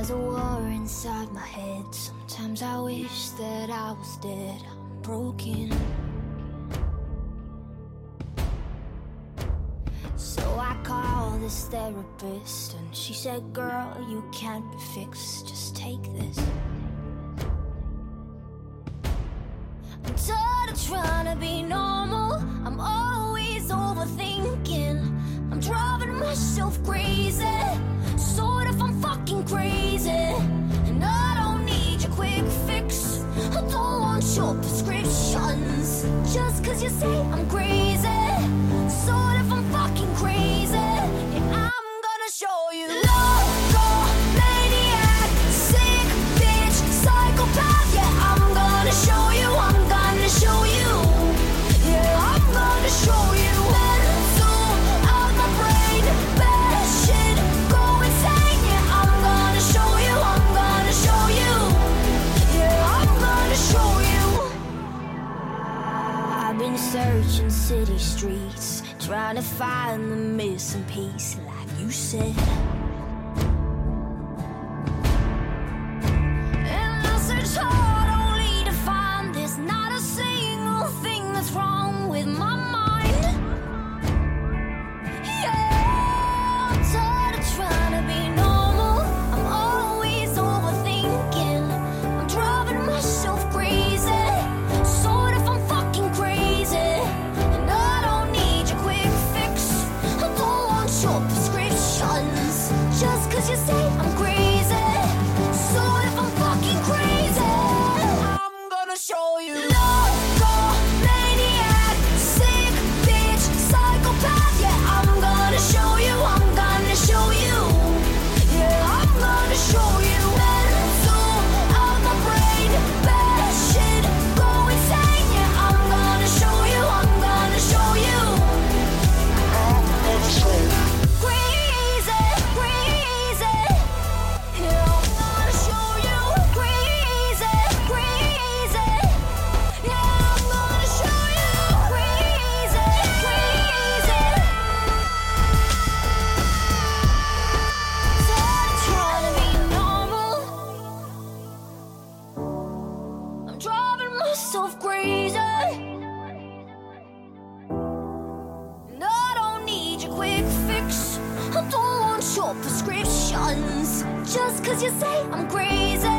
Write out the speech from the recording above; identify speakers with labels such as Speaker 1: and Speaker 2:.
Speaker 1: There's a war inside my head. Sometimes I wish that I was dead. I'm broken. So I called this therapist, and she said, girl, you can't be fixed, just take this. I'm tired of trying to be normal. I'm always overthinking. I'm driving myself crazy. Sort of, I'm fucking crazy. And I don't need your quick fix. I don't want your prescriptions. Just cause you say I'm crazy. Sort of, I'm fucking crazy. Yeah, I'm gonna show you. Loco, maniac, sick bitch, psychopath. Yeah, I'm gonna show you. I'm gonna show you. Yeah, I'm gonna show you. Mental out my brain, bad shit, go insane. Yeah, I'm gonna show you. I'm gonna show you. Yeah, I'm gonna show you. I've been searching city streets, trying to find the missing piece, like you said. And I search hard only to find there's not a single thing that's wrong with my mind. Yeah, I'm tired of trying to be normal. I'm always overthinking. I'm driving myself crazy. Sort of, I'm fucking crazy. And I don't need your quick fix. I don't want your prescriptions. Just cause you say I'm crazy. Sort of, I'm fucking crazy. I'm gonna show you. Loco, maniac, sick bitch, psychopath. Yeah, I'm gonna show you. I'm gonna show you. Yeah, I'm gonna show you. Mental out my brain, bad shit, go insane. Yeah, I'm gonna show you. I'm gonna show you. Crazy, crazy. Yeah, I'm gonna show you. Crazy, crazy. Yeah, I'm gonna show you. Crazy, crazy. Tired of trying to be normal. I'm driving myself crazy. And I don't need your quick fix. I don't want your prescriptions. Just cause you say I'm crazy.